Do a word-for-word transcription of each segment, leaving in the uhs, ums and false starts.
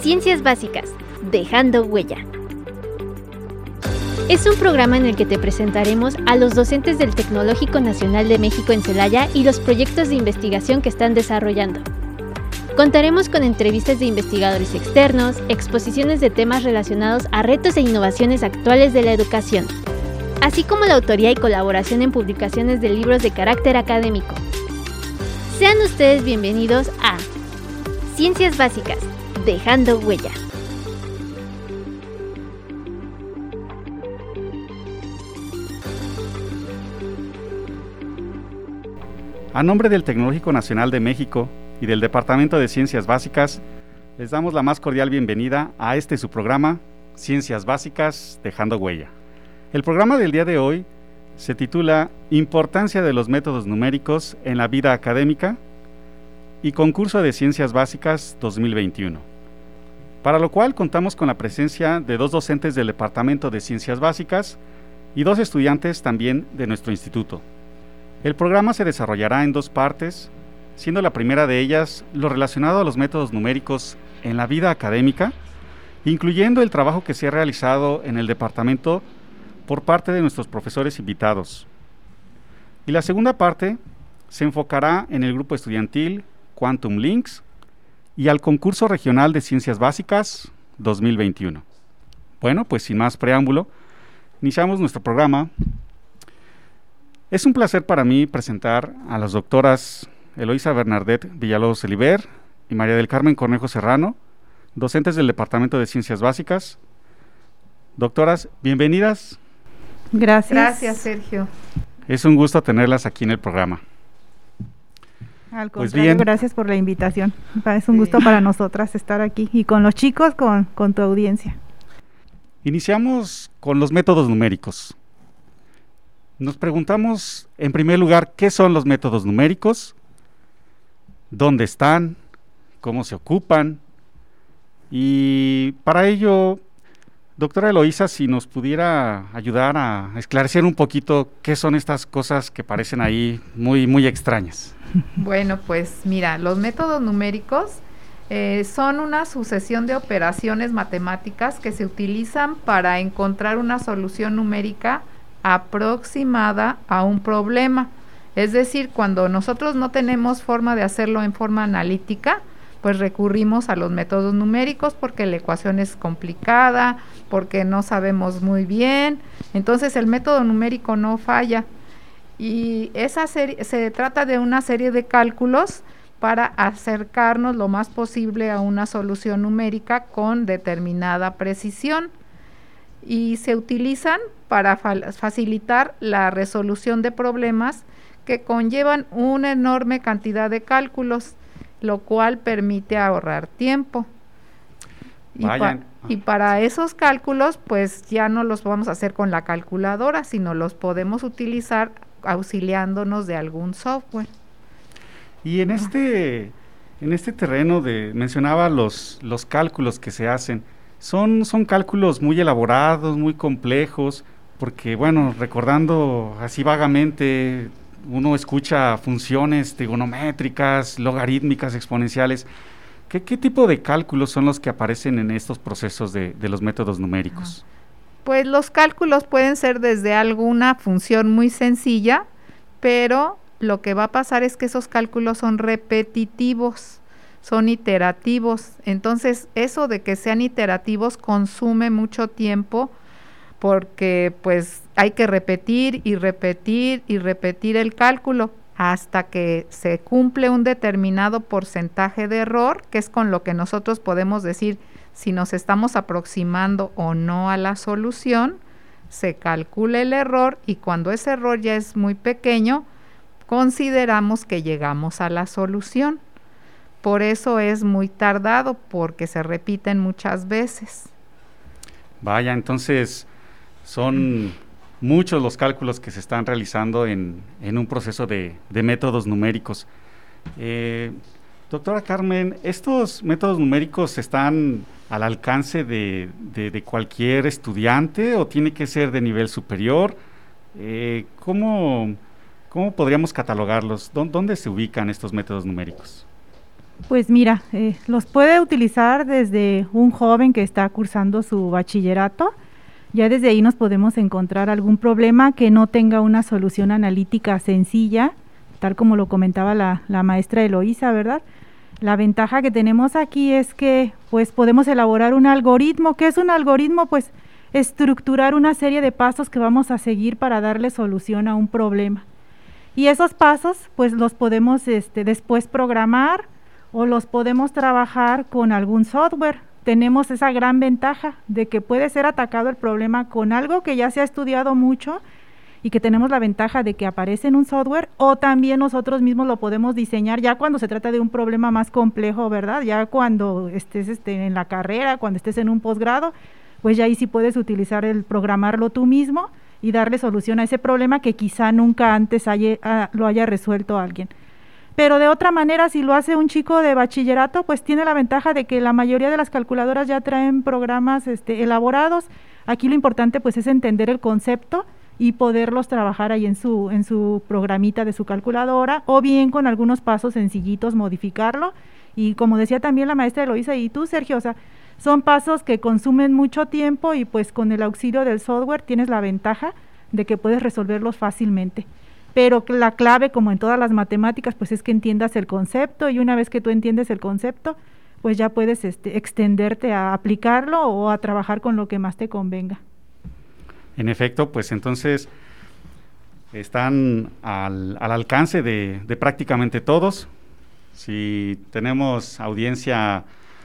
Ciencias Básicas, dejando huella. Es un programa en el que te presentaremos a los docentes del Tecnológico Nacional de México en Celaya y los proyectos de investigación que están desarrollando. Contaremos con entrevistas de investigadores externos, exposiciones de temas relacionados a retos e innovaciones actuales de la educación, así como la autoría y colaboración en publicaciones de libros de carácter académico. Sean ustedes bienvenidos a Ciencias Básicas, dejando huella. A nombre del Tecnológico Nacional de México y del Departamento de Ciencias Básicas, les damos la más cordial bienvenida a este su programa, Ciencias Básicas, dejando huella. El programa del día de hoy se titula Importancia de los métodos numéricos en la vida académica y Concurso de Ciencias Básicas dos mil veintiuno, para lo cual contamos con la presencia de dos docentes del Departamento de Ciencias Básicas y dos estudiantes también de nuestro instituto. El programa se desarrollará en dos partes, siendo la primera de ellas lo relacionado a los métodos numéricos en la vida académica, incluyendo el trabajo que se ha realizado en el departamento por parte de nuestros profesores invitados. Y la segunda parte se enfocará en el grupo estudiantil Quantum Links y al concurso regional de Ciencias Básicas dos mil veintiuno. Bueno, pues sin más preámbulo, iniciamos nuestro programa. Es un placer para mí presentar a las doctoras Eloisa Bernardet Villalobos Eliber y María del Carmen Cornejo Serrano, docentes del Departamento de Ciencias Básicas. Doctoras, bienvenidas. Gracias. Gracias, Sergio. Es un gusto tenerlas aquí en el programa. Al contrario, Pues bien. Gracias por la invitación. Es un Sí. gusto para nosotras estar aquí y con los chicos, con, con tu audiencia. Iniciamos con los métodos numéricos. Nos preguntamos, en primer lugar, ¿qué son los métodos numéricos? ¿Dónde están? ¿Cómo se ocupan? Y para ello, doctora Eloisa, si nos pudiera ayudar a esclarecer un poquito qué son estas cosas que parecen ahí muy, muy extrañas. Bueno, pues mira, los métodos numéricos eh, son una sucesión de operaciones matemáticas que se utilizan para encontrar una solución numérica aproximada a un problema. Es decir, cuando nosotros no tenemos forma de hacerlo en forma analítica, pues recurrimos a los métodos numéricos porque la ecuación es complicada, porque no sabemos muy bien. Entonces el método numérico no falla. Y esa serie, se trata de una serie de cálculos para acercarnos lo más posible a una solución numérica con determinada precisión. Y se utilizan para fa- facilitar la resolución de problemas que conllevan una enorme cantidad de cálculos, lo cual permite ahorrar tiempo. Y, pa- y para esos cálculos, pues ya no los vamos a hacer con la calculadora, sino los podemos utilizar auxiliándonos de algún software. Y en este, en este terreno de, mencionaba los, los cálculos que se hacen, son, son cálculos muy elaborados, muy complejos, porque bueno, recordando así vagamente, uno escucha funciones trigonométricas, logarítmicas, exponenciales. ¿Qué, qué tipo de cálculos son los que aparecen en estos procesos de, de los métodos numéricos? Pues los cálculos pueden ser desde alguna función muy sencilla, pero lo que va a pasar es que esos cálculos son repetitivos, son iterativos. Entonces, eso de que sean iterativos consume mucho tiempo porque pues hay que repetir y repetir y repetir el cálculo hasta que se cumple un determinado porcentaje de error, que es con lo que nosotros podemos decir si nos estamos aproximando o no a la solución. Se calcula el error y cuando ese error ya es muy pequeño, consideramos que llegamos a la solución. Por eso es muy tardado, porque se repiten muchas veces. Vaya, entonces son muchos los cálculos que se están realizando en, en un proceso de, de métodos numéricos. Eh, doctora Carmen, ¿estos métodos numéricos están al alcance de, de, de cualquier estudiante o tiene que ser de nivel superior? Eh, ¿cómo, ¿Cómo podríamos catalogarlos? ¿Dó- ¿Dónde se ubican estos métodos numéricos? Pues mira, eh, los puede utilizar desde un joven que está cursando su bachillerato. Ya desde ahí nos podemos encontrar algún problema que no tenga una solución analítica sencilla, tal como lo comentaba la, la maestra Eloísa, ¿verdad? La ventaja que tenemos aquí es que pues podemos elaborar un algoritmo. ¿Qué es un algoritmo? Pues estructurar una serie de pasos que vamos a seguir para darle solución a un problema. Y esos pasos pues los podemos este, después programar o los podemos trabajar con algún software. Tenemos esa gran ventaja de que puede ser atacado el problema con algo que ya se ha estudiado mucho y que tenemos la ventaja de que aparece en un software, o también nosotros mismos lo podemos diseñar ya cuando se trata de un problema más complejo, ¿verdad? Ya cuando estés este, en la carrera, cuando estés en un posgrado, pues ya ahí sí puedes utilizar el programarlo tú mismo y darle solución a ese problema que quizá nunca antes haya, ah, lo haya resuelto alguien. Pero de otra manera, si lo hace un chico de bachillerato, pues tiene la ventaja de que la mayoría de las calculadoras ya traen programas este, elaborados. Aquí lo importante pues es entender el concepto y poderlos trabajar ahí en su, en su programita de su calculadora, o bien con algunos pasos sencillitos modificarlo. Y como decía también la maestra Eloísa y tú, Sergio, o sea, son pasos que consumen mucho tiempo y pues con el auxilio del software tienes la ventaja de que puedes resolverlos fácilmente. Pero la clave, como en todas las matemáticas, pues es que entiendas el concepto, y una vez que tú entiendes el concepto, pues ya puedes este, extenderte a aplicarlo o a trabajar con lo que más te convenga. En efecto, pues entonces están al, al alcance de, de prácticamente todos. Si tenemos audiencia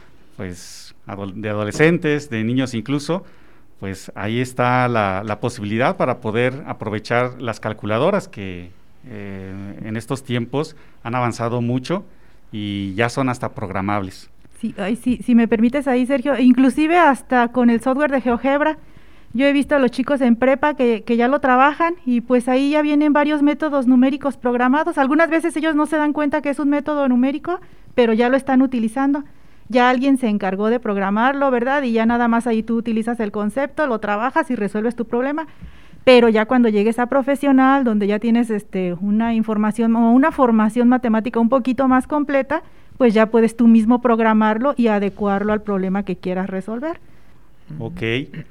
pues adol- de adolescentes, de niños incluso, pues ahí está la, la posibilidad para poder aprovechar las calculadoras que eh, en estos tiempos han avanzado mucho y ya son hasta programables. Sí, ay, sí, si me permites ahí, Sergio, inclusive hasta con el software de GeoGebra. Yo he visto a los chicos en prepa que, que ya lo trabajan y pues ahí ya vienen varios métodos numéricos programados. Algunas veces ellos no se dan cuenta que es un método numérico, pero ya lo están utilizando. Ya alguien se encargó de programarlo, ¿verdad? Y ya nada más ahí tú utilizas el concepto, lo trabajas y resuelves tu problema. Pero ya cuando llegues a profesional, donde ya tienes este, una información o una formación matemática un poquito más completa, pues ya puedes tú mismo programarlo y adecuarlo al problema que quieras resolver. Ok.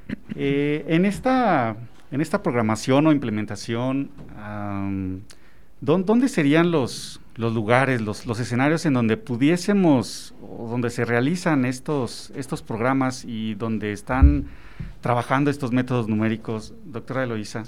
Eh, en esta, en esta programación o implementación, um, ¿dónde serían los, los lugares, los, los escenarios en donde pudiésemos, o donde se realizan estos, estos programas y donde están trabajando estos métodos numéricos, doctora Eloísa?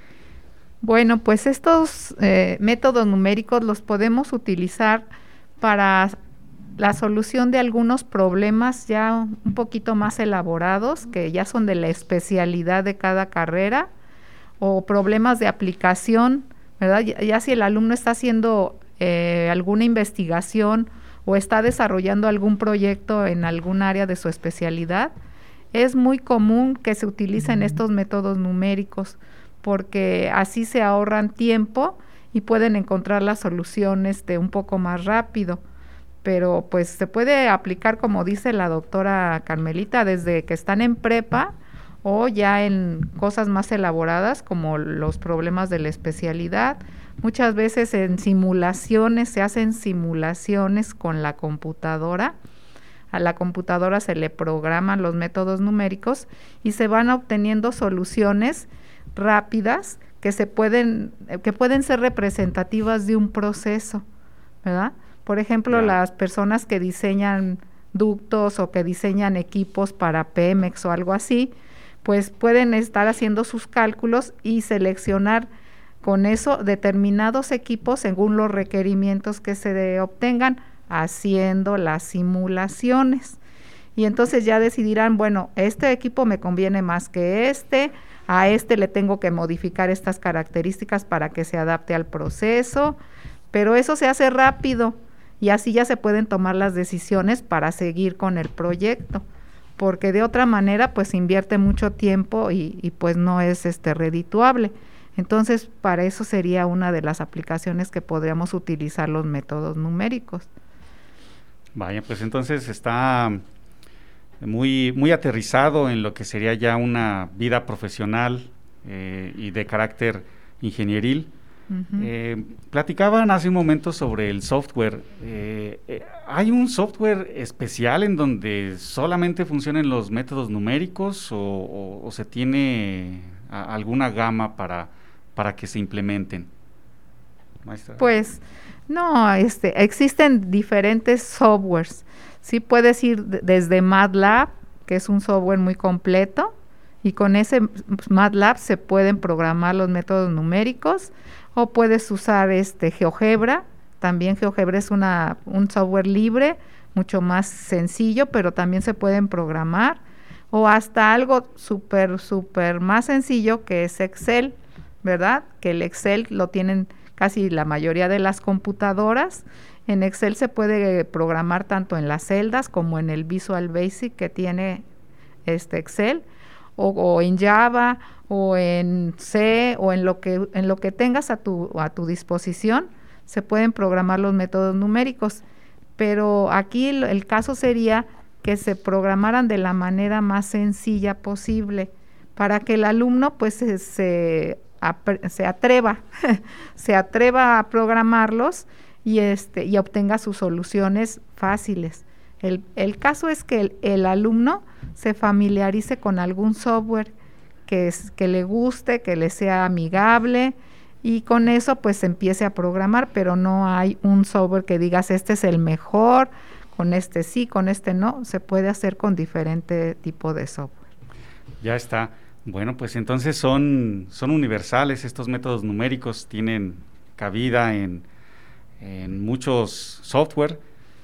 Bueno, pues estos eh, métodos numéricos los podemos utilizar para la solución de algunos problemas ya un poquito más elaborados, que ya son de la especialidad de cada carrera, o problemas de aplicación, ¿verdad? Ya, ya si el alumno está haciendo eh, alguna investigación o está desarrollando algún proyecto en algún área de su especialidad, es muy común que se utilicen estos métodos numéricos, porque así se ahorran tiempo y pueden encontrar las soluciones de un poco más rápido. Pero pues se puede aplicar, como dice la doctora Carmelita, desde que están en prepa o ya en cosas más elaboradas como los problemas de la especialidad. Muchas veces en simulaciones, se hacen simulaciones con la computadora. A la computadora se le programan los métodos numéricos y se van obteniendo soluciones rápidas que se pueden, que pueden ser representativas de un proceso, ¿verdad? Por ejemplo, yeah. las personas que diseñan ductos o que diseñan equipos para Pemex o algo así, pues pueden estar haciendo sus cálculos y seleccionar con eso determinados equipos según los requerimientos que se de, obtengan, haciendo las simulaciones. Y entonces ya decidirán, bueno, este equipo me conviene más que este, a este le tengo que modificar estas características para que se adapte al proceso, pero eso se hace rápido. Y así ya se pueden tomar las decisiones para seguir con el proyecto, porque de otra manera pues invierte mucho tiempo y, y pues no es este redituable. Entonces para eso sería una de las aplicaciones que podríamos utilizar los métodos numéricos. Vaya, pues entonces está muy, muy aterrizado en lo que sería ya una vida profesional eh, y de carácter ingenieril. Uh-huh. Eh, platicaban hace un momento sobre el software. Eh, eh, ¿Hay un software especial en donde solamente funcionen los métodos numéricos o, o, o se tiene a, alguna gama para, para que se implementen? Maestra. Pues no, este, existen diferentes softwares. Sí puedes ir de, desde MATLAB, que es un software muy completo, y con ese MATLAB se pueden programar los métodos numéricos, o puedes usar este GeoGebra. También GeoGebra es una, un software libre, mucho más sencillo, pero también se pueden programar, o hasta algo súper, súper más sencillo que es Excel, ¿verdad? Que el Excel lo tienen casi la mayoría de las computadoras. En Excel se puede programar tanto en las celdas como en el Visual Basic que tiene este Excel, o, o en Java, o en C, o en lo que en lo que tengas a tu a tu disposición, se pueden programar los métodos numéricos. Pero aquí el, el caso sería que se programaran de la manera más sencilla posible, para que el alumno pues se, se, se atreva, se atreva a programarlos y este y obtenga sus soluciones fáciles. El, el caso es que el, el alumno se familiarice con algún software que, es, que le guste, que le sea amigable, y con eso pues empiece a programar, pero no hay un software que digas este es el mejor, con este sí, con este no. Se puede hacer con diferente tipo de software. Ya está. Bueno, pues entonces son, son universales estos métodos numéricos, tienen cabida en, en muchos software,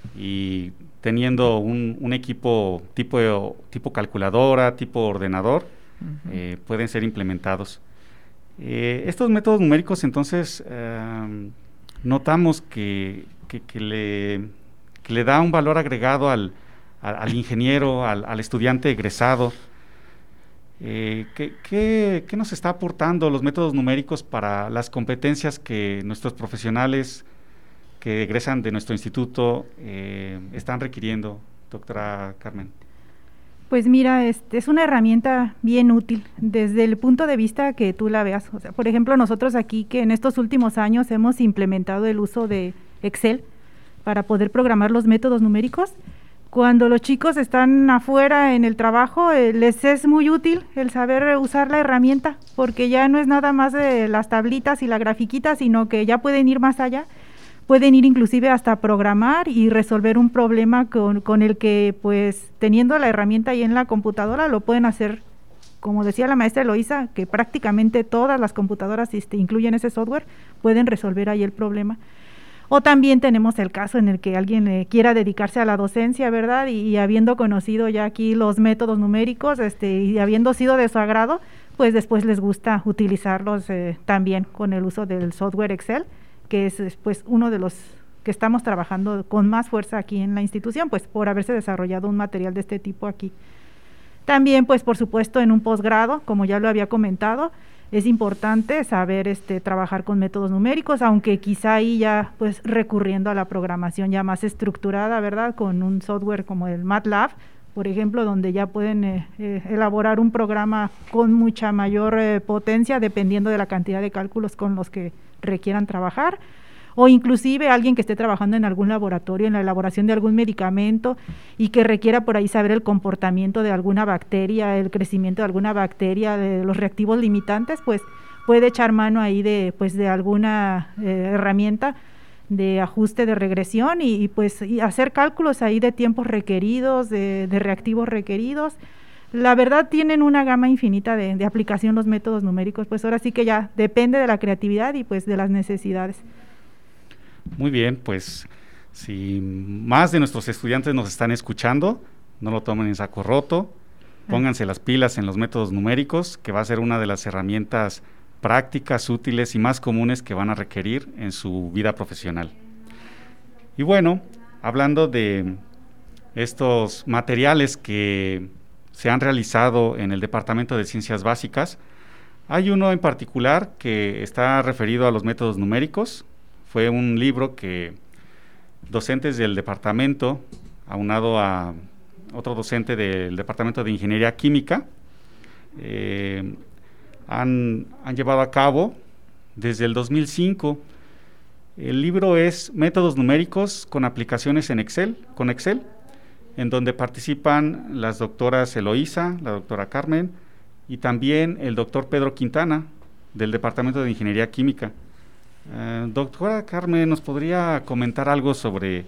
y teniendo un, un equipo tipo, tipo calculadora, tipo ordenador, uh-huh. eh, pueden ser implementados. Eh, estos métodos numéricos, entonces, eh, notamos que, que, que, le, que le da un valor agregado al, al, al ingeniero, al, al estudiante egresado. Eh, ¿qué, qué, ¿Qué nos está aportando los métodos numéricos para las competencias que nuestros profesionales que egresan de nuestro instituto eh, están requiriendo, doctora Carmen? Pues mira, es, es una herramienta bien útil desde el punto de vista que tú la veas. O sea, por ejemplo, nosotros aquí que en estos últimos años hemos implementado el uso de Excel para poder programar los métodos numéricos. Cuando los chicos están afuera en el trabajo, eh, les es muy útil el saber usar la herramienta, porque ya no es nada más de las tablitas y la grafiquita, sino que ya pueden ir más allá. Pueden ir inclusive hasta programar y resolver un problema con, con el que, pues, teniendo la herramienta ahí en la computadora, lo pueden hacer, como decía la maestra Eloísa, que prácticamente todas las computadoras este, incluyen ese software, pueden resolver ahí el problema. O también tenemos el caso en el que alguien eh, quiera dedicarse a la docencia, ¿verdad? Y, y habiendo conocido ya aquí los métodos numéricos este, y habiendo sido de su agrado, pues después les gusta utilizarlos eh, también con el uso del software Excel, que es pues uno de los que estamos trabajando con más fuerza aquí en la institución, pues por haberse desarrollado un material de este tipo aquí. También, pues por supuesto, en un posgrado, como ya lo había comentado, es importante saber este trabajar con métodos numéricos, aunque quizá ahí ya pues recurriendo a la programación ya más estructurada, ¿verdad? Con un software como el MATLAB, por ejemplo, donde ya pueden eh, eh, elaborar un programa con mucha mayor eh, potencia, dependiendo de la cantidad de cálculos con los que requieran trabajar, o inclusive alguien que esté trabajando en algún laboratorio, en la elaboración de algún medicamento y que requiera por ahí saber el comportamiento de alguna bacteria, el crecimiento de alguna bacteria, de los reactivos limitantes, pues puede echar mano ahí de, pues, de alguna eh, herramienta de ajuste de regresión y, y pues y hacer cálculos ahí de tiempos requeridos, de, de reactivos requeridos. La verdad tienen una gama infinita de, de aplicación los métodos numéricos, pues ahora sí que ya depende de la creatividad y pues de las necesidades. Muy bien, pues si más de nuestros estudiantes nos están escuchando, no lo tomen en saco roto, pónganse las pilas en los métodos numéricos, que va a ser una de las herramientas prácticas, útiles y más comunes que van a requerir en su vida profesional. Y bueno, hablando de estos materiales que se han realizado en el Departamento de Ciencias Básicas, hay uno en particular que está referido a los métodos numéricos. Fue un libro que docentes del departamento, aunado a otro docente del Departamento de Ingeniería Química, eh, han, han llevado a cabo desde el dos mil cinco. El libro es Métodos numéricos con aplicaciones en Excel, con Excel, en donde participan las doctoras Eloísa, la doctora Carmen, y también el doctor Pedro Quintana, del Departamento de Ingeniería Química. Uh, doctora Carmen, ¿nos podría comentar algo sobre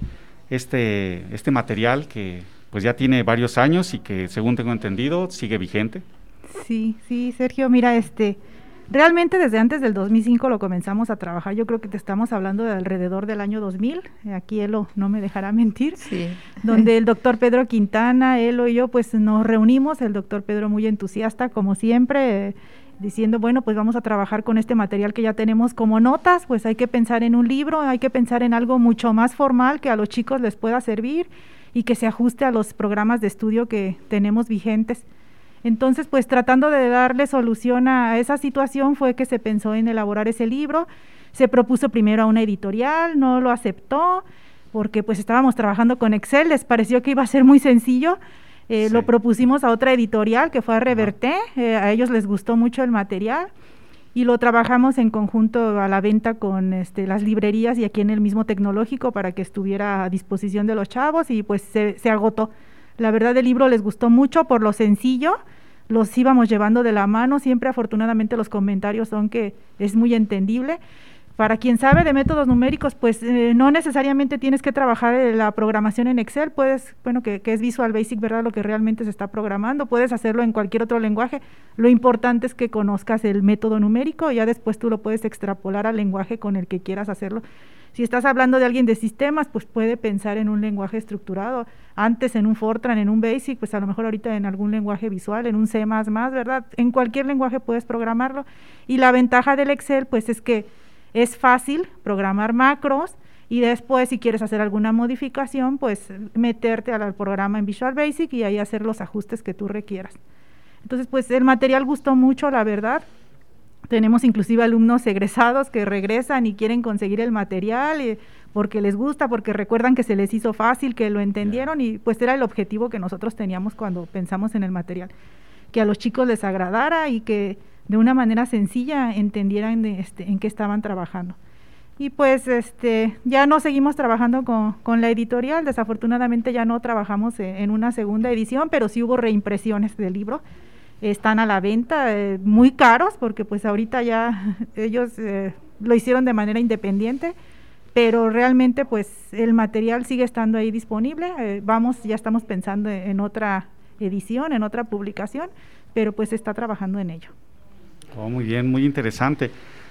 este, este material que pues ya tiene varios años y que, según tengo entendido, sigue vigente? Sí, sí, Sergio, mira, este... realmente desde antes del dos mil cinco lo comenzamos a trabajar. Yo creo que te estamos hablando de alrededor del año dos mil, aquí Elo no me dejará mentir, sí. Donde el doctor Pedro Quintana, Elo y yo pues nos reunimos, el doctor Pedro muy entusiasta como siempre, eh, diciendo bueno pues vamos a trabajar con este material que ya tenemos como notas, pues hay que pensar en un libro, hay que pensar en algo mucho más formal que a los chicos les pueda servir y que se ajuste a los programas de estudio que tenemos vigentes. Entonces, pues tratando de darle solución a esa situación fue que se pensó en elaborar ese libro. Se propuso primero a una editorial, no lo aceptó, porque pues estábamos trabajando con Excel, les pareció que iba a ser muy sencillo. Eh, sí. Lo propusimos a otra editorial que fue a Reverté, eh, a ellos les gustó mucho el material y lo trabajamos en conjunto a la venta con este, las librerías y aquí en el mismo tecnológico para que estuviera a disposición de los chavos y pues se, se agotó. La verdad el libro les gustó mucho por lo sencillo, los íbamos llevando de la mano, siempre afortunadamente los comentarios son que es muy entendible. Para quien sabe de métodos numéricos, pues eh, no necesariamente tienes que trabajar la programación en Excel, puedes, bueno, que, que es Visual Basic, ¿verdad? Lo que realmente se está programando, puedes hacerlo en cualquier otro lenguaje, lo importante es que conozcas el método numérico y ya después tú lo puedes extrapolar al lenguaje con el que quieras hacerlo. Si estás hablando de alguien de sistemas, pues puede pensar en un lenguaje estructurado, antes en un Fortran, en un Basic, pues a lo mejor ahorita en algún lenguaje visual, en un C más más, ¿verdad? En cualquier lenguaje puedes programarlo y la ventaja del Excel pues es que es fácil programar macros y después si quieres hacer alguna modificación, pues meterte al programa en Visual Basic y ahí hacer los ajustes que tú requieras. Entonces, pues el material gustó mucho, la verdad. Tenemos inclusive alumnos egresados que regresan y quieren conseguir el material y, porque les gusta, porque recuerdan que se les hizo fácil, que lo entendieron y pues era el objetivo que nosotros teníamos cuando pensamos en el material, que a los chicos les agradara y que de una manera sencilla entendieran de este, en qué estaban trabajando. Y pues este ya no seguimos trabajando con, con la editorial, desafortunadamente ya no trabajamos en, en una segunda edición, pero sí hubo reimpresiones del libro, están a la venta, eh, muy caros, porque pues ahorita ya ellos eh, lo hicieron de manera independiente, pero realmente pues el material sigue estando ahí disponible, eh, vamos, ya estamos pensando en, en otra edición, en otra publicación, pero pues se está trabajando en ello. Oh, muy bien, muy interesante.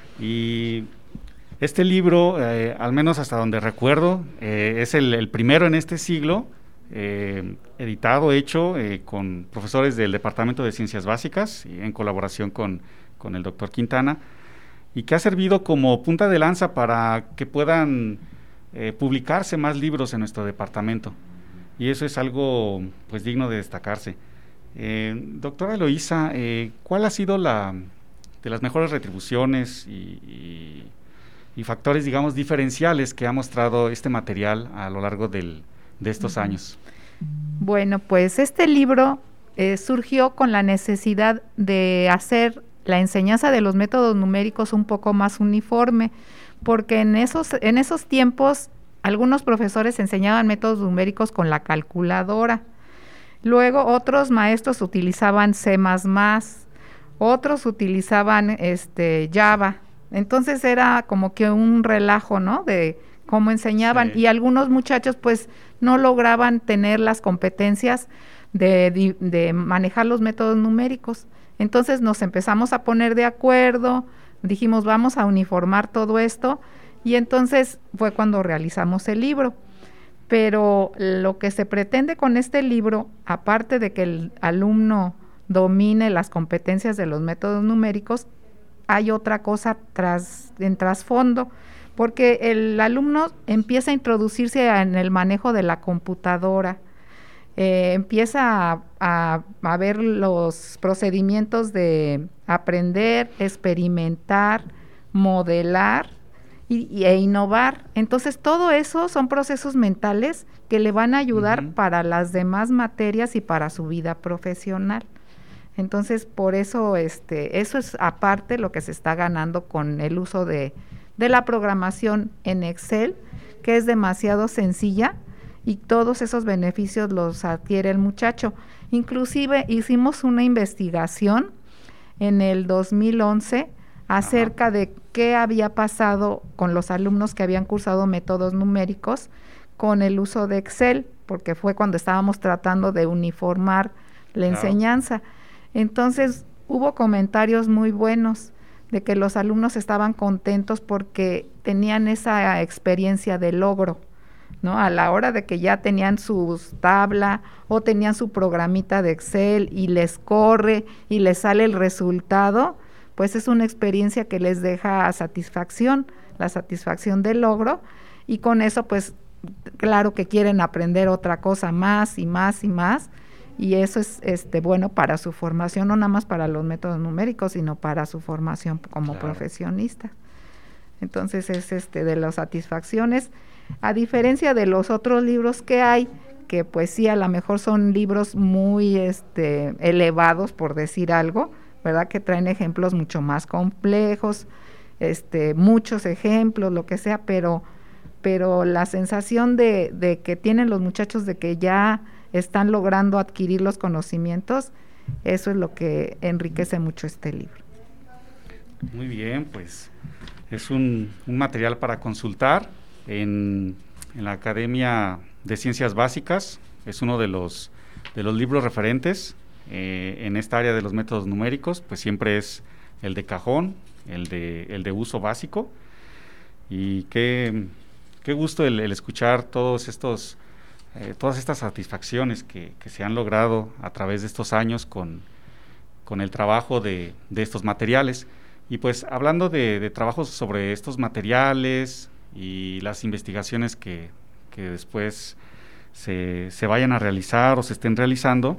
Y este libro, eh, al menos hasta donde recuerdo, eh, es el, el primero en este siglo, eh, editado, hecho eh, con profesores del Departamento de Ciencias Básicas, y en colaboración con, con el doctor Quintana, y que ha servido como punta de lanza para que puedan eh, publicarse más libros en nuestro departamento. Y eso es algo pues digno de destacarse. Eh, doctora Eloísa, eh, ¿cuál ha sido la de las mejores retribuciones y, y, y factores, digamos, diferenciales que ha mostrado este material a lo largo del, de estos uh-huh. años? Bueno, pues este libro eh, surgió con la necesidad de hacer la enseñanza de los métodos numéricos un poco más uniforme, porque en esos, en esos tiempos algunos profesores enseñaban métodos numéricos con la calculadora, luego otros maestros utilizaban C más más, otros utilizaban este Java, entonces era como que un relajo, ¿no?, de cómo enseñaban, sí. Y algunos muchachos pues no lograban tener las competencias de, de, de manejar los métodos numéricos, entonces nos empezamos a poner de acuerdo, dijimos vamos a uniformar todo esto, y entonces fue cuando realizamos el libro. Pero lo que se pretende con este libro, aparte de que el alumno domine las competencias de los métodos numéricos, hay otra cosa tras, en trasfondo, porque el alumno empieza a introducirse en el manejo de la computadora, eh, empieza a, a, a ver los procedimientos de aprender, experimentar, modelar y, y, e innovar. Entonces todo eso son procesos mentales que le van a ayudar uh-huh. para las demás materias y para su vida profesional. Entonces, por eso, este, eso es aparte lo que se está ganando con el uso de, de la programación en Excel, que es demasiado sencilla y todos esos beneficios los adquiere el muchacho. Inclusive hicimos una investigación en el dos mil once acerca Ajá. de qué había pasado con los alumnos que habían cursado métodos numéricos con el uso de Excel, porque fue cuando estábamos tratando de uniformar la claro. enseñanza. Entonces hubo comentarios muy buenos de que los alumnos estaban contentos porque tenían esa experiencia de logro, ¿no? A la hora de que ya tenían su tabla o tenían su programita de Excel y les corre y les sale el resultado, pues es una experiencia que les deja satisfacción, la satisfacción del logro, y con eso pues claro que quieren aprender otra cosa más y más y más, y eso es este bueno para su formación, no nada más para los métodos numéricos, sino para su formación como claro. profesionista. Entonces es este de las satisfacciones, a diferencia de los otros libros que hay, que pues sí a lo mejor son libros muy este elevados, por decir algo, ¿verdad? Que traen ejemplos mucho más complejos, este muchos ejemplos, lo que sea, pero pero la sensación de, de que tienen los muchachos de que ya están logrando adquirir los conocimientos, eso es lo que enriquece mucho este libro. Muy bien, pues es un, un material para consultar en, en la Academia de Ciencias Básicas, es uno de los, de los libros referentes eh, en esta área de los métodos numéricos, pues siempre es el de cajón, el de, el de uso básico, y qué, qué gusto el, el escuchar todos estos Eh, todas estas satisfacciones que, que se han logrado a través de estos años con, con el trabajo de, de estos materiales. Y pues hablando de, de trabajos sobre estos materiales y las investigaciones que, que después se, se vayan a realizar o se estén realizando,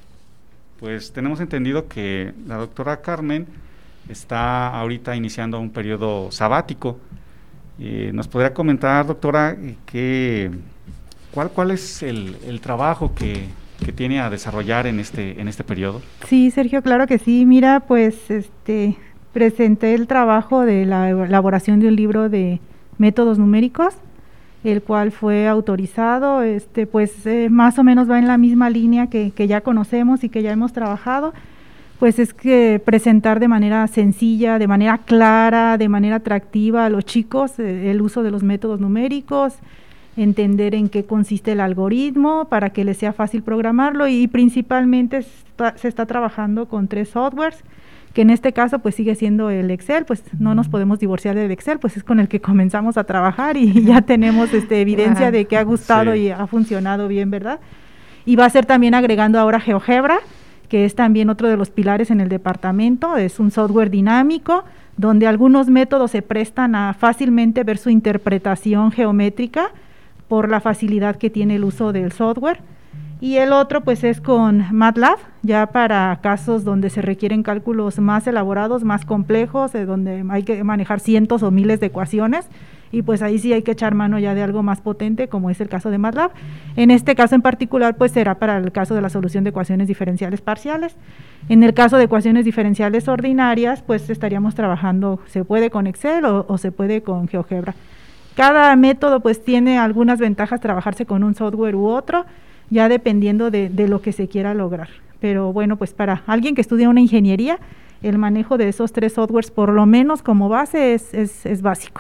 pues tenemos entendido que la doctora Carmen está ahorita iniciando un periodo sabático. Eh, ¿Nos podría comentar, doctora, qué... ¿Cuál, cuál es el, el trabajo que, que tiene a desarrollar en este, en este periodo? Sí, Sergio, claro que sí. Mira, pues este presenté el trabajo de la elaboración de un libro de métodos numéricos, el cual fue autorizado, este pues eh, más o menos va en la misma línea que, que ya conocemos y que ya hemos trabajado, pues es que presentar de manera sencilla, de manera clara, de manera atractiva a los chicos eh, el uso de los métodos numéricos, entender en qué consiste el algoritmo para que les sea fácil programarlo, y principalmente está, se está trabajando con tres softwares, que en este caso pues sigue siendo el Excel, pues no nos podemos divorciar del Excel, pues es con el que comenzamos a trabajar y ya tenemos este evidencia de que ha gustado sí. y ha funcionado bien, ¿verdad? Y va a ser también agregando ahora GeoGebra, que es también otro de los pilares en el departamento, es un software dinámico, donde algunos métodos se prestan a fácilmente ver su interpretación geométrica, por la facilidad que tiene el uso del software, y el otro pues es con MATLAB, ya para casos donde se requieren cálculos más elaborados, más complejos, eh, donde hay que manejar cientos o miles de ecuaciones, y pues ahí sí hay que echar mano ya de algo más potente, como es el caso de MATLAB. En este caso en particular pues será para el caso de la solución de ecuaciones diferenciales parciales. En el caso de ecuaciones diferenciales ordinarias pues estaríamos trabajando, se puede con Excel o, o se puede con GeoGebra. Cada método pues tiene algunas ventajas trabajarse con un software u otro, ya dependiendo de, de lo que se quiera lograr. Pero bueno, pues para alguien que estudia una ingeniería, el manejo de esos tres softwares por lo menos como base es, es, es básico.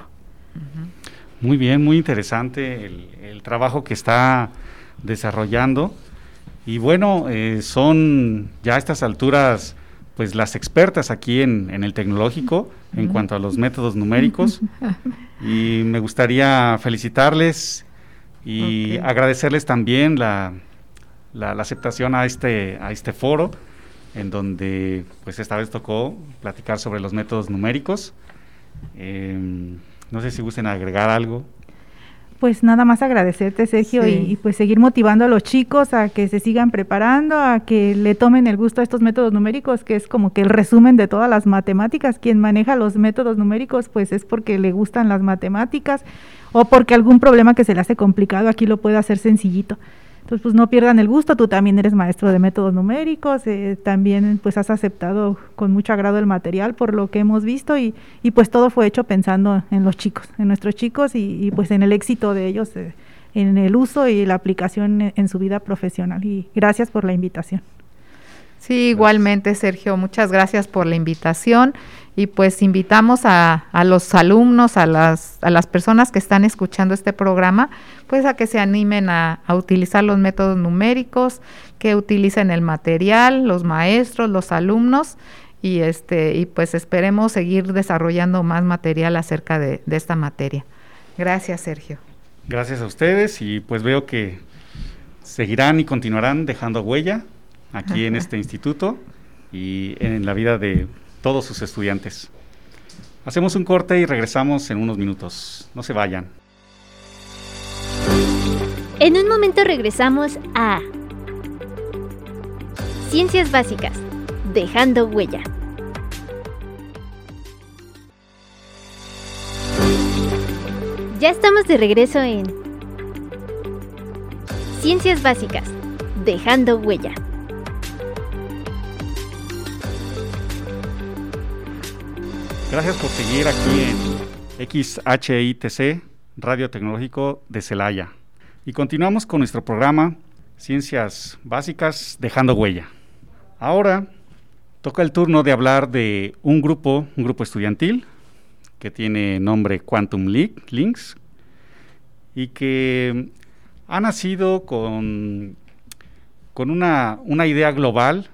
Muy bien, muy interesante el, el trabajo que está desarrollando. Y bueno, eh, son ya a estas alturas pues las expertas aquí en, en el tecnológico en uh-huh. cuanto a los métodos numéricos, y me gustaría felicitarles y okay. agradecerles también la, la, la aceptación a este, a este foro, en donde pues esta vez tocó platicar sobre los métodos numéricos. Eh, no sé si gusten agregar algo. Pues nada más agradecerte, Sergio, sí. y, y pues seguir motivando a los chicos a que se sigan preparando, a que le tomen el gusto a estos métodos numéricos, que es como que el resumen de todas las matemáticas. Quien maneja los métodos numéricos pues es porque le gustan las matemáticas o porque algún problema que se le hace complicado aquí lo puede hacer sencillito. Entonces, pues no pierdan el gusto, tú también eres maestro de métodos numéricos, eh, también pues has aceptado con mucho agrado el material por lo que hemos visto y, y pues todo fue hecho pensando en los chicos, en nuestros chicos y, y pues en el éxito de ellos, eh, en el uso y la aplicación en, en su vida profesional. Y gracias por la invitación. Sí, igualmente, Sergio, muchas gracias por la invitación y pues invitamos a, a los alumnos, a las, a las personas que están escuchando este programa, pues a que se animen a, a utilizar los métodos numéricos, que utilicen el material, los maestros, los alumnos y este y pues esperemos seguir desarrollando más material acerca de, de esta materia. Gracias, Sergio. Gracias a ustedes y pues veo que seguirán y continuarán dejando huella aquí en este instituto y en la vida de todos sus estudiantes. Hacemos un corte y regresamos en unos minutos. No se vayan. En un momento regresamos a Ciencias Básicas, dejando huella. Ya estamos de regreso en Ciencias Básicas, dejando huella. Gracias por seguir aquí en X H I T C, Radio Tecnológico de Celaya. Y continuamos con nuestro programa Ciencias Básicas, dejando huella. Ahora toca el turno de hablar de un grupo, un grupo estudiantil que tiene nombre Quantum Links y que ha nacido con, con una, una idea global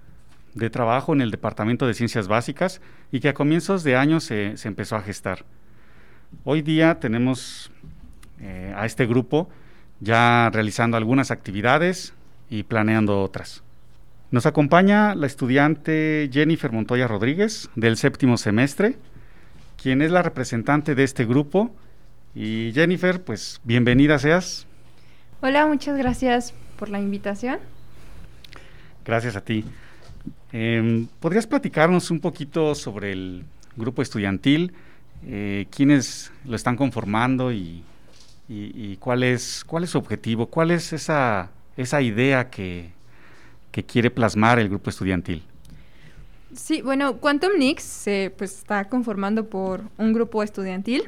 de trabajo en el Departamento de Ciencias Básicas y que a comienzos de año se, se empezó a gestar. Hoy día tenemos eh, a este grupo ya realizando algunas actividades y planeando otras. Nos acompaña la estudiante Jennifer Montoya Rodríguez del séptimo semestre, quien es la representante de este grupo. Y Jennifer, pues bienvenida seas. Hola, muchas gracias por la invitación. Gracias a ti. Eh, ¿Podrías platicarnos un poquito sobre el grupo estudiantil? Eh, ¿Quiénes lo están conformando y, y, y cuál es, cuál es su objetivo? ¿Cuál es esa, esa idea que, que quiere plasmar el grupo estudiantil? Sí, bueno, Quantum Links se pues, está conformando por un grupo estudiantil.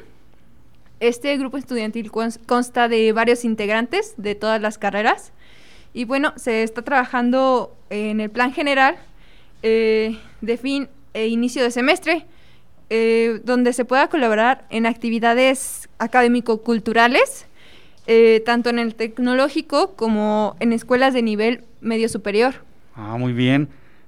Este grupo estudiantil consta de varios integrantes de todas las carreras y bueno, se está trabajando en el plan general eh, de fin e inicio de semestre, eh, donde se pueda colaborar en actividades académico-culturales, eh, tanto en el tecnológico como en escuelas de nivel medio superior. Ah, muy bien.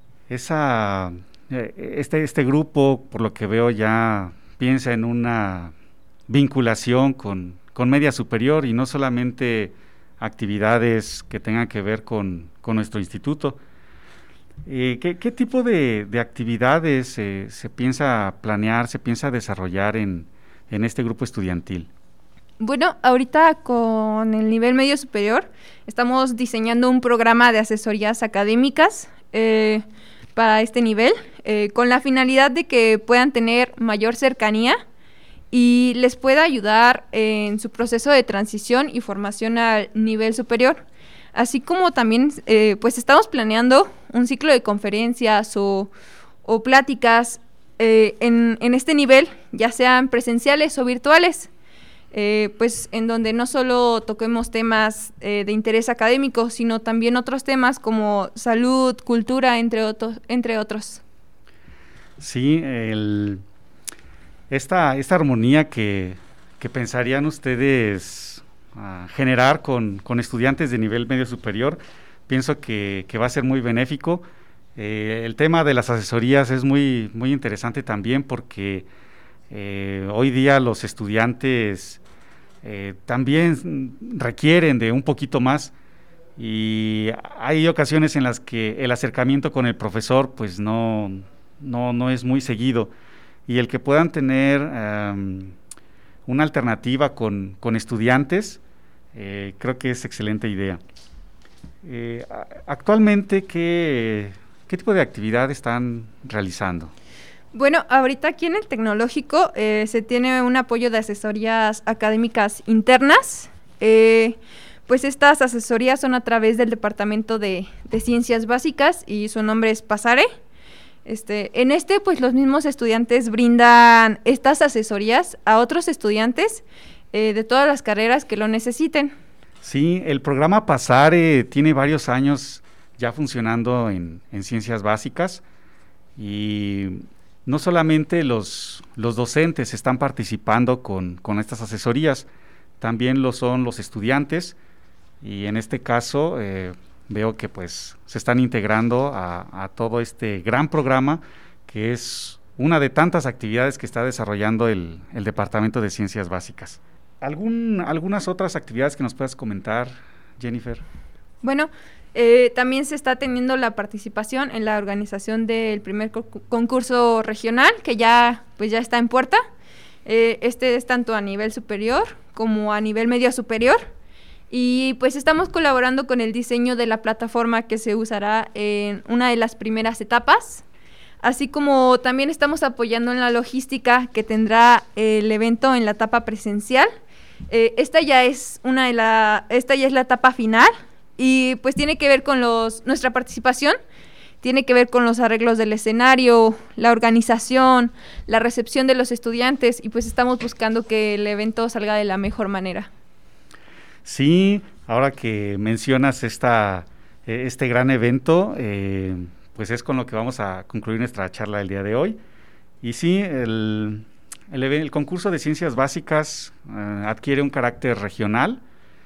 Esa, este, este grupo, por lo que veo, ya piensa en una vinculación con, con media superior y no solamente actividades que tengan que ver con, con nuestro instituto. Eh, ¿qué, ¿Qué tipo de, de actividades eh, se piensa planear, se piensa desarrollar en, en este grupo estudiantil? Bueno, ahorita con el nivel medio superior estamos diseñando un programa de asesorías académicas eh, para este nivel, eh, con la finalidad de que puedan tener mayor cercanía y les pueda ayudar en su proceso de transición y formación al nivel superior. Así como también, eh, pues estamos planeando un ciclo de conferencias o, o pláticas eh, en, en este nivel, ya sean presenciales o virtuales, eh, pues en donde no solo toquemos temas eh, de interés académico, sino también otros temas como salud, cultura, entre otros. Entre otros. Sí, el, esta, esta armonía que, que pensarían ustedes a generar con, con estudiantes de nivel medio superior, pienso que, que va a ser muy benéfico. Eh, el tema de las asesorías es muy, muy interesante también porque eh, hoy día los estudiantes eh, también requieren de un poquito más y hay ocasiones en las que el acercamiento con el profesor pues no, no, no es muy seguido y el que puedan tener um, una alternativa con, con estudiantes, eh, creo que es excelente idea. Eh, actualmente, ¿qué, ¿qué tipo de actividad están realizando? Bueno, ahorita aquí en el tecnológico eh, se tiene un apoyo de asesorías académicas internas, eh, pues estas asesorías son a través del Departamento de, de Ciencias Básicas y su nombre es PASARE. Este, en este, pues los mismos estudiantes brindan estas asesorías a otros estudiantes eh, de todas las carreras que lo necesiten. Sí, el programa PASARE tiene varios años ya funcionando en, en Ciencias Básicas y no solamente los, los docentes están participando con, con estas asesorías, también lo son los estudiantes y en este caso eh, veo que pues se están integrando a, a todo este gran programa que es una de tantas actividades que está desarrollando el, el Departamento de Ciencias Básicas. ¿Algún, ¿Algunas otras actividades que nos puedas comentar, Jennifer? Bueno, eh, también se está teniendo la participación en la organización del primer co- concurso regional, que ya, pues ya está en puerta. Eh, este es tanto a nivel superior como a nivel medio superior. Y pues estamos colaborando con el diseño de la plataforma que se usará en una de las primeras etapas, así como también estamos apoyando en la logística que tendrá el evento en la etapa presencial. Eh, esta ya es una de la, esta ya es la etapa final y pues tiene que ver con los, nuestra participación, tiene que ver con los arreglos del escenario, la organización, la recepción de los estudiantes y pues estamos buscando que el evento salga de la mejor manera. Sí, ahora que mencionas esta, eh, este gran evento, eh, pues es con lo que vamos a concluir nuestra charla del día de hoy. Y sí, el, el, el concurso de Ciencias Básicas eh, adquiere un carácter regional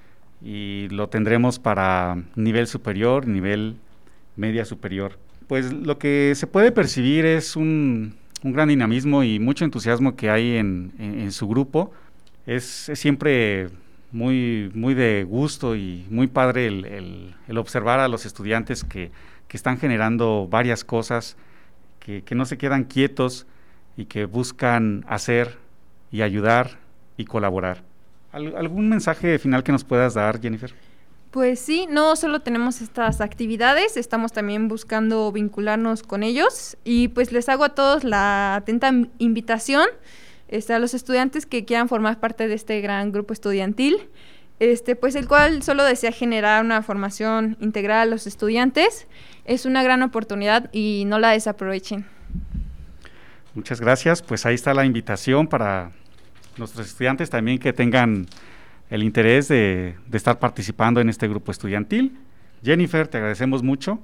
y lo tendremos para nivel superior, nivel media superior. Pues lo que se puede percibir es un, un gran dinamismo y mucho entusiasmo que hay en, en, en su grupo. Es, es siempre muy, muy de gusto y muy padre el, el, el observar a los estudiantes que, que están generando varias cosas, que, que no se quedan quietos y que buscan hacer y ayudar y colaborar. ¿Al, ¿Algún mensaje final que nos puedas dar, Jennifer? Pues sí, no solo tenemos estas actividades, estamos también buscando vincularnos con ellos y pues les hago a todos la atenta invitación este, a los estudiantes que quieran formar parte de este gran grupo estudiantil, este, pues el cual solo desea generar una formación integral a los estudiantes. Es una gran oportunidad y no la desaprovechen. Muchas gracias, pues ahí está la invitación para nuestros estudiantes también que tengan el interés de, de estar participando en este grupo estudiantil. Jennifer, te agradecemos mucho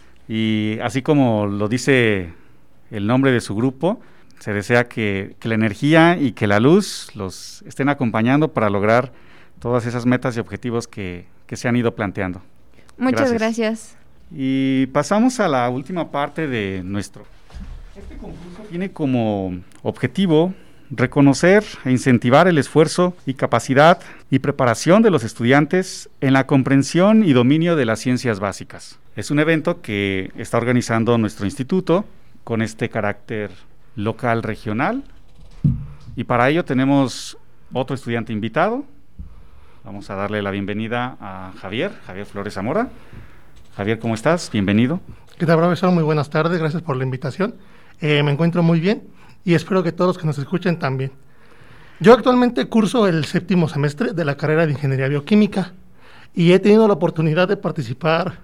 y así como lo dice el nombre de su grupo, se desea que, que la energía y que la luz los estén acompañando para lograr todas esas metas y objetivos que, que se han ido planteando. Muchas gracias. gracias. Y pasamos a la última parte de nuestro. Este concurso tiene como objetivo reconocer e incentivar el esfuerzo y capacidad y preparación de los estudiantes en la comprensión y dominio de las ciencias básicas. Es un evento que está organizando nuestro instituto con este carácter local regional y para ello tenemos otro estudiante invitado. Vamos a darle la bienvenida a Javier, Javier Flores Zamora. Javier, ¿cómo estás? Bienvenido. ¿Qué tal, profesor? Muy buenas tardes, gracias por la invitación. Eh, me encuentro muy bien y espero que todos los que nos escuchen también. Yo actualmente curso el séptimo semestre de la carrera de Ingeniería Bioquímica y he tenido la oportunidad de participar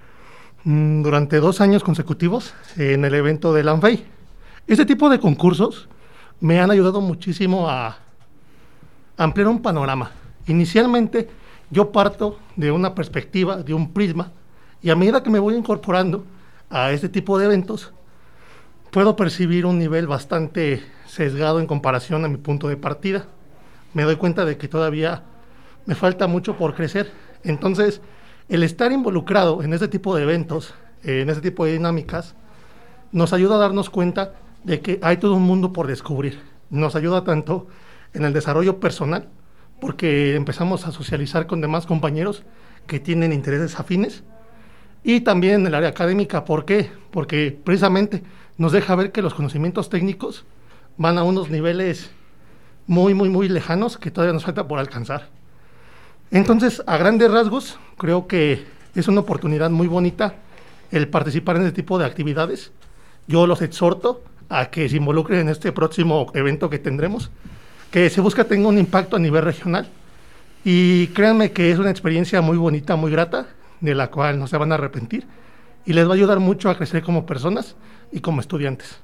mmm, durante dos años consecutivos en el evento del ANFEI. Este tipo de concursos me han ayudado muchísimo a ampliar un panorama. Inicialmente yo parto de una perspectiva, de un prisma, y a medida que me voy incorporando a este tipo de eventos, puedo percibir un nivel bastante sesgado en comparación a mi punto de partida. Me doy cuenta de que todavía me falta mucho por crecer. Entonces, el estar involucrado en este tipo de eventos, en este tipo de dinámicas, nos ayuda a darnos cuenta de que hay todo un mundo por descubrir. Nos ayuda tanto en el desarrollo personal, porque empezamos a socializar con demás compañeros que tienen intereses afines, y también en el área académica. ¿Por qué? Porque precisamente nos deja ver que los conocimientos técnicos van a unos niveles muy, muy, muy lejanos que todavía nos falta por alcanzar. Entonces, a grandes rasgos, creo que es una oportunidad muy bonita el participar en este tipo de actividades. Yo los exhorto a que se involucren en este próximo evento que tendremos, que se busca tenga un impacto a nivel regional, Y créanme que es una experiencia muy bonita, muy grata, de la cual no se van a arrepentir y les va a ayudar mucho a crecer como personas y como estudiantes.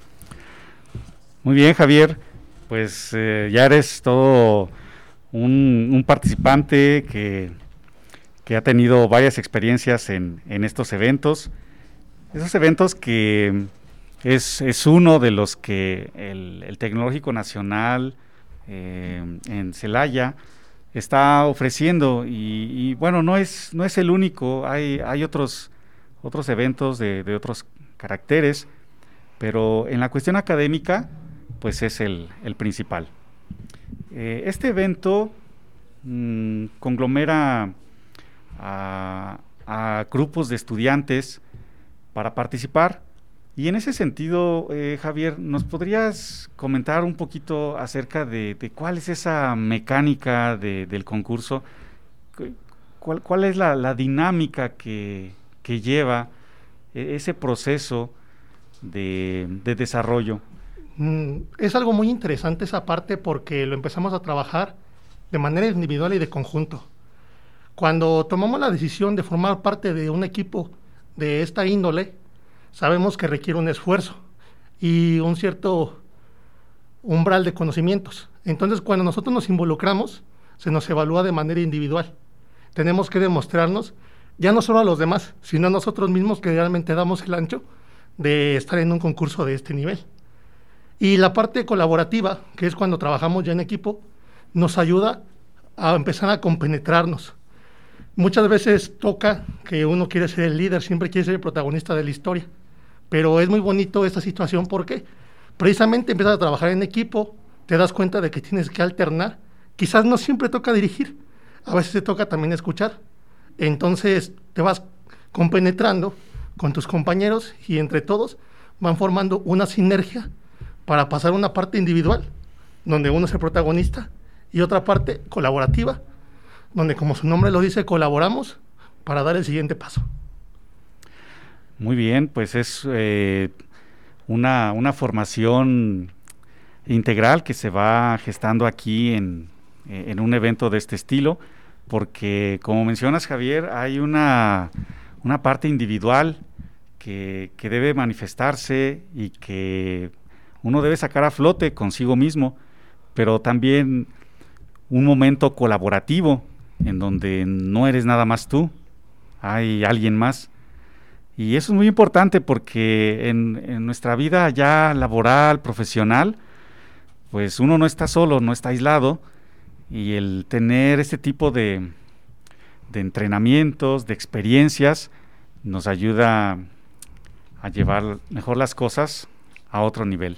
Muy bien, Javier, pues eh, ya eres todo un, un participante que, que ha tenido varias experiencias en, en estos eventos, esos eventos que es, es uno de los que el, el Tecnológico Nacional eh, en Celaya está ofreciendo y, y bueno, no es, no es el único, hay, hay otros, otros eventos de, de otros caracteres, pero en la cuestión académica pues es el, el principal. Eh, este evento mmm, conglomera a, a grupos de estudiantes para participar y en ese sentido, eh, Javier, ¿nos podrías comentar un poquito acerca de, de cuál es esa mecánica de, del concurso? ¿Cuál, cuál es la, la dinámica que, que lleva ese proceso de, de desarrollo? Es algo muy interesante esa parte porque lo empezamos a trabajar de manera individual y de conjunto. Cuando tomamos la decisión de formar parte de un equipo de esta índole, sabemos que requiere un esfuerzo y un cierto umbral de conocimientos. Entonces, cuando nosotros nos involucramos, se nos evalúa de manera individual. Tenemos que demostrarnos, ya no solo a los demás, sino a nosotros mismos que realmente damos el ancho de estar en un concurso de este nivel. Y la parte colaborativa, que es cuando trabajamos ya en equipo, nos ayuda a empezar a compenetrarnos. Muchas veces toca que uno quiere ser el líder, siempre quiere ser el protagonista de la historia, pero es muy bonito esta situación porque precisamente empiezas a trabajar en equipo, te das cuenta de que tienes que alternar, quizás no siempre toca dirigir, a veces te toca también escuchar, entonces te vas compenetrando con tus compañeros y entre todos van formando una sinergia para pasar una parte individual, donde uno es el protagonista, y otra parte colaborativa, donde como su nombre lo dice, colaboramos para dar el siguiente paso. Muy bien, pues es eh, una, una formación integral que se va gestando aquí en, en un evento de este estilo, porque como mencionas, Javier, hay una, una parte individual que, que debe manifestarse y que uno debe sacar a flote consigo mismo, pero también un momento colaborativo en donde no eres nada más tú, hay alguien más. Y eso es muy importante porque en, en nuestra vida ya laboral, profesional, pues uno no está solo, no está aislado, y el tener este tipo de, de entrenamientos, de experiencias, nos ayuda a llevar mejor las cosas a otro nivel.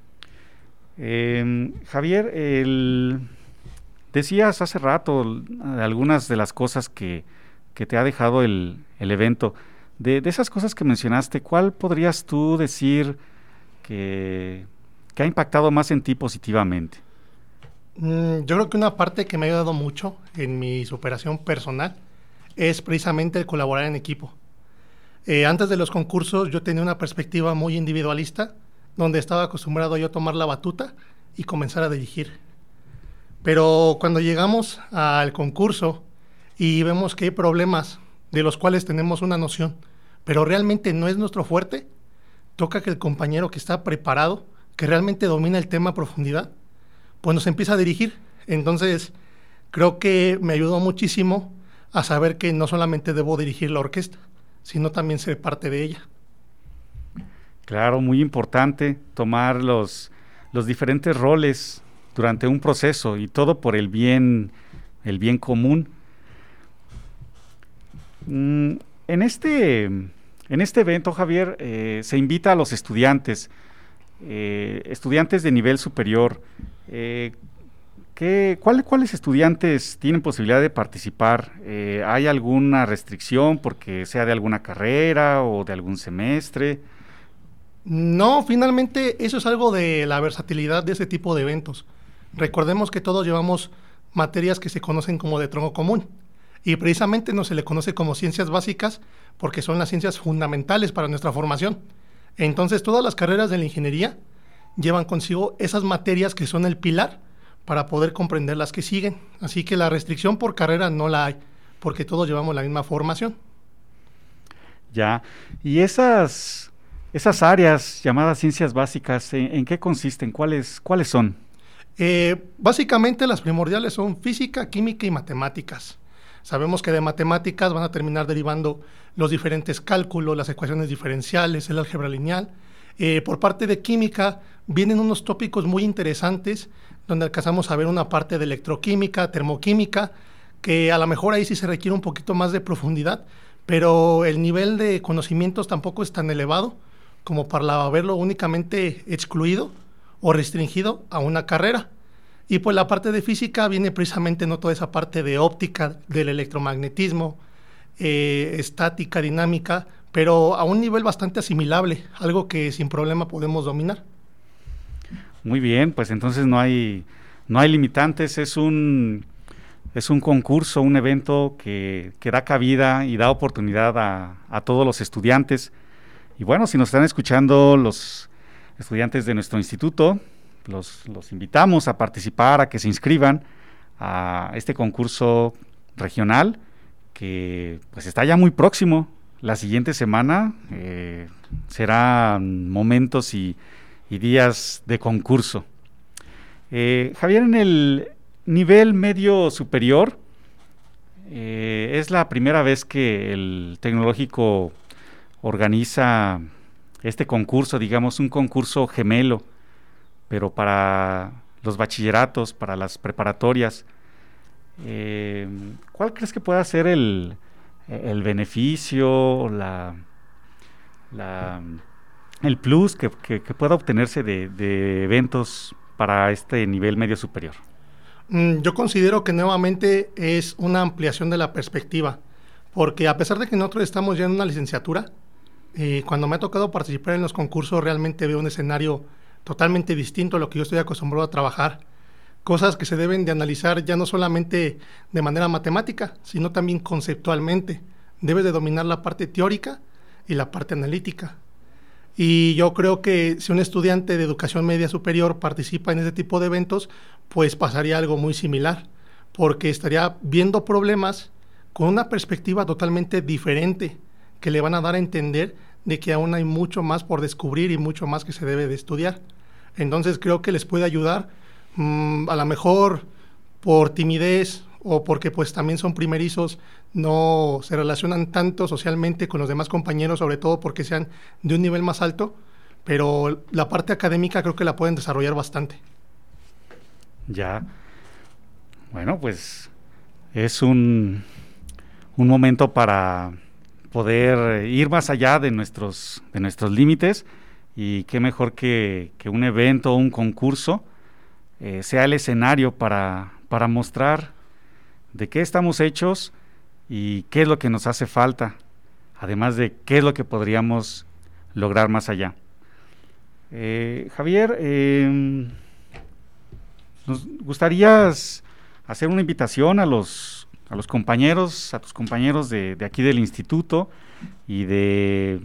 Eh, Javier, el, decías hace rato algunas de las cosas que, que te ha dejado el, el evento. De, de esas cosas que mencionaste, ¿cuál podrías tú decir que, que ha impactado más en ti positivamente? Mm, yo creo que una parte que me ha ayudado mucho en mi superación personal es precisamente el colaborar en equipo. Eh, antes de los concursos yo tenía una perspectiva muy individualista, donde estaba acostumbrado yo a tomar la batuta y comenzar a dirigir. Pero cuando llegamos al concurso y vemos que hay problemas de los cuales tenemos una noción, pero realmente no es nuestro fuerte, toca que el compañero que está preparado, que realmente domina el tema a profundidad, pues nos empieza a dirigir. Entonces, creo que me ayudó muchísimo a saber que no solamente debo dirigir la orquesta, sino también ser parte de ella. Claro, muy importante tomar los, los diferentes roles durante un proceso y todo por el bien, el bien común. Mm, en este, en este evento, Javier, eh, se invita a los estudiantes, eh, estudiantes de nivel superior. Eh, ¿qué, cuál, ¿Cuáles estudiantes tienen posibilidad de participar? Eh, ¿Hay alguna restricción porque sea de alguna carrera o de algún semestre? No, finalmente eso es algo de la versatilidad de este tipo de eventos. Recordemos que todos llevamos materias que se conocen como de tronco común y precisamente no se le conoce como ciencias básicas porque son las ciencias fundamentales para nuestra formación. Entonces todas las carreras de la ingeniería llevan consigo esas materias que son el pilar para poder comprender las que siguen. Así que la restricción por carrera no la hay, porque todos llevamos la misma formación. Ya, y esas, esas áreas llamadas ciencias básicas, ¿en, en qué consisten? ¿Cuáles, cuáles son? Eh, básicamente las primordiales son física, química y matemáticas. Sabemos que de matemáticas van a terminar derivando los diferentes cálculos, las ecuaciones diferenciales, el álgebra lineal. Eh, por parte de química vienen unos tópicos muy interesantes donde alcanzamos a ver una parte de electroquímica, termoquímica, que a lo mejor ahí sí se requiere un poquito más de profundidad, pero el nivel de conocimientos tampoco es tan elevado como para haberlo únicamente excluido o restringido a una carrera. Y pues la parte de física viene precisamente no toda esa parte de óptica, del electromagnetismo, eh, estática, dinámica, pero a un nivel bastante asimilable, algo que sin problema podemos dominar. Muy bien, pues entonces no hay, no hay limitantes, es un, es un concurso, un evento que, que da cabida y da oportunidad a, a todos los estudiantes. Y bueno, si nos están escuchando los estudiantes de nuestro instituto, los, los invitamos a participar, a que se inscriban a este concurso regional que pues está ya muy próximo. La siguiente semana eh, serán momentos y, y días de concurso. Eh, Javier, en el nivel medio superior, eh, es la primera vez que el Tecnológico organiza este concurso, digamos un concurso gemelo, pero para los bachilleratos, para las preparatorias. Eh, ¿Cuál crees que pueda ser el, el beneficio, la, la, el plus que, que, que pueda obtenerse de, de eventos para este nivel medio superior? Mm, yo considero que nuevamente es una ampliación de la perspectiva, porque a pesar de que nosotros estamos ya en una licenciatura, eh, cuando me ha tocado participar en los concursos realmente veo un escenario totalmente distinto a lo que yo estoy acostumbrado a trabajar. Cosas que se deben de analizar ya no solamente de manera matemática, sino también conceptualmente. Debes de dominar la parte teórica y la parte analítica. Y yo creo que si un estudiante de educación media superior participa en este tipo de eventos, pues pasaría algo muy similar, porque estaría viendo problemas con una perspectiva totalmente diferente, que le van a dar a entender de que aún hay mucho más por descubrir y mucho más que se debe de estudiar. Entonces creo que les puede ayudar, mmm, a lo mejor por timidez o porque pues también son primerizos, no se relacionan tanto socialmente con los demás compañeros, sobre todo porque sean de un nivel más alto, pero la parte académica creo que la pueden desarrollar bastante. Ya, bueno, pues es un, un momento para poder ir más allá de nuestros, de nuestros límites, y qué mejor que, que un evento o un concurso eh, sea el escenario para, para mostrar de qué estamos hechos y qué es lo que nos hace falta, además de qué es lo que podríamos lograr más allá. Eh, Javier, eh, nos gustaría hacer una invitación a los, a los compañeros, a tus compañeros de, de aquí del instituto y de,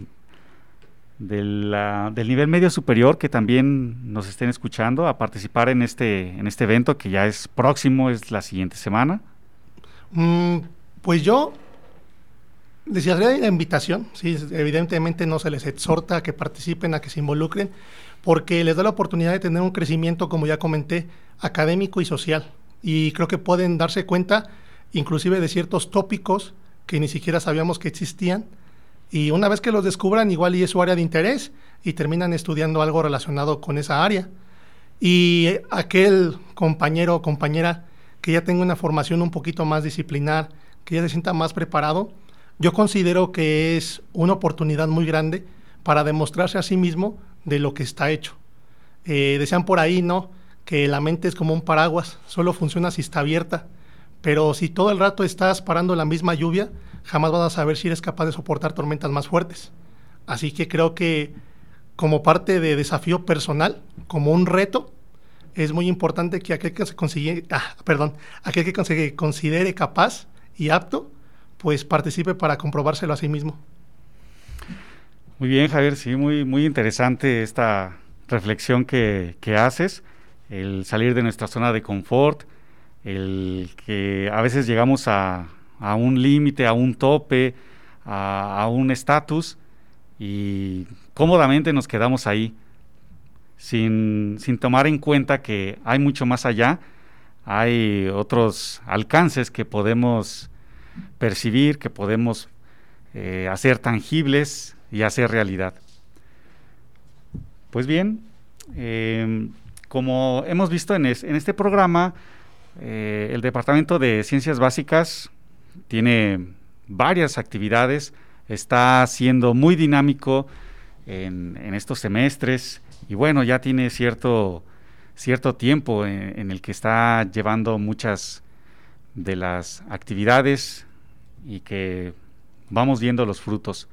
de la, del nivel medio superior que también nos estén escuchando a participar en este, en este evento que ya es próximo, es la siguiente semana. Mm, pues yo les haría la invitación, sí, evidentemente no se les exhorta a que participen, a que se involucren, porque les da la oportunidad de tener un crecimiento, como ya comenté, académico y social, y creo que pueden darse cuenta inclusive de ciertos tópicos que ni siquiera sabíamos que existían, y una vez que los descubran igual y es su área de interés y terminan estudiando algo relacionado con esa área. Y aquel compañero o compañera que ya tenga una formación un poquito más disciplinar, que ya se sienta más preparado, yo considero que es una oportunidad muy grande para demostrarse a sí mismo de lo que está hecho. Eh, decían por ahí, ¿no?, que la mente es como un paraguas, solo funciona si está abierta, pero si todo el rato estás parando la misma lluvia, jamás vas a saber si eres capaz de soportar tormentas más fuertes. Así que creo que como parte de desafío personal, como un reto, es muy importante que aquel que se consigue, ah, perdón, aquel que consigue, considere capaz y apto, pues participe para comprobárselo a sí mismo. Muy bien, Javier, sí, muy, muy interesante esta reflexión que, que haces. el salir de nuestra zona de confort, el que a veces llegamos a, a un límite, a un tope, a, a un estatus y cómodamente nos quedamos ahí, sin, sin tomar en cuenta que hay mucho más allá, hay otros alcances que podemos percibir, que podemos eh, hacer tangibles y hacer realidad. Pues bien, eh, como hemos visto en, es, en este programa, eh, el Departamento de Ciencias Básicas tiene varias actividades, está siendo muy dinámico en, en estos semestres y bueno, ya tiene cierto, cierto tiempo en, en el que está llevando muchas de las actividades y que vamos viendo los frutos.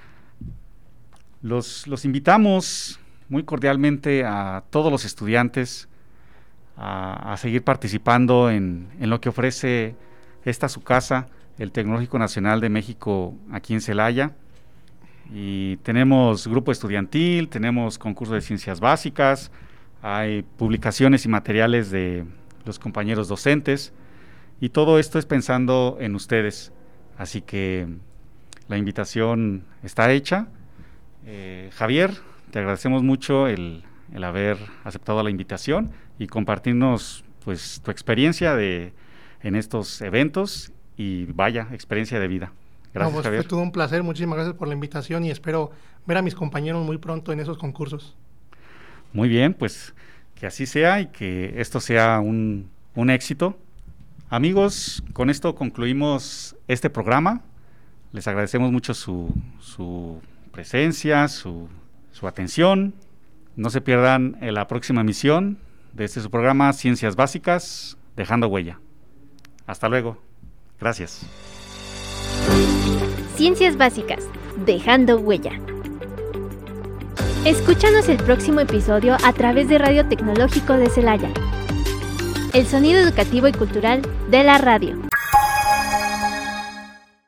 Los, los invitamos muy cordialmente a todos los estudiantes a, a seguir participando en, en lo que ofrece esta su casa, el Tecnológico Nacional de México aquí en Celaya. Y tenemos grupo estudiantil, tenemos concurso de ciencias básicas, hay publicaciones y materiales de los compañeros docentes y todo esto es pensando en ustedes. Así que la invitación está hecha. Eh, Javier, te agradecemos mucho el, el haber aceptado la invitación y compartirnos pues tu experiencia de, en estos eventos y vaya, experiencia de vida. Gracias, no, pues, Javier. Fue todo un placer, muchísimas gracias por la invitación y espero ver a mis compañeros muy pronto en esos concursos. Muy bien, pues que así sea y que esto sea un, un éxito. Amigos, con esto concluimos este programa. Les agradecemos mucho su, su presencia, su, su atención. No se pierdan en la próxima emisión de este su programa Ciencias Básicas, Dejando Huella. Hasta luego. Gracias. Ciencias Básicas, Dejando Huella. Escúchanos el próximo episodio a través de Radio Tecnológico de Celaya. El sonido educativo y cultural de la radio.